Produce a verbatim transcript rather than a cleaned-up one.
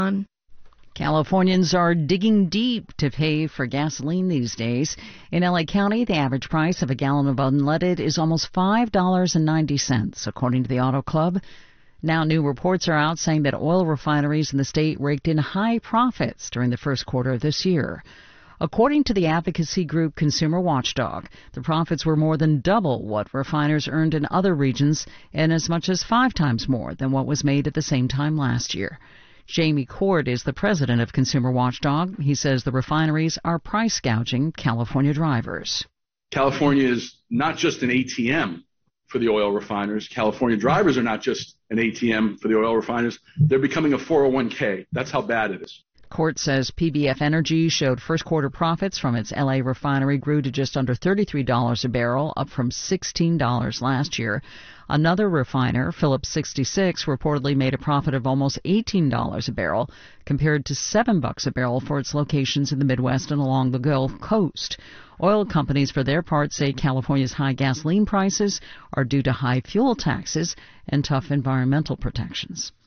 Californians are digging deep to pay for gasoline these days. In L A County, the average price of a gallon of unleaded is almost five dollars and ninety cents, according to the Auto Club. Now new reports are out saying that oil refineries in the state raked in high profits during the first quarter of this year. According to the advocacy group Consumer Watchdog, the profits were more than double what refiners earned in other regions and as much as five times more than what was made at the same time last year. Jamie Cord is the president of Consumer Watchdog. He says the refineries are price gouging California drivers. California is not just an A T M for the oil refiners. California drivers are not just an A T M for the oil refiners. They're becoming a four oh one k. That's how bad it is. Court says P B F Energy showed first quarter profits from its L A refinery grew to just under thirty-three dollars a barrel, up from sixteen dollars last year. Another refiner, Phillips sixty-six, reportedly made a profit of almost eighteen dollars a barrel, compared to seven bucks a barrel for its locations in the Midwest and along the Gulf Coast. Oil companies, for their part, say California's high gasoline prices are due to high fuel taxes and tough environmental protections.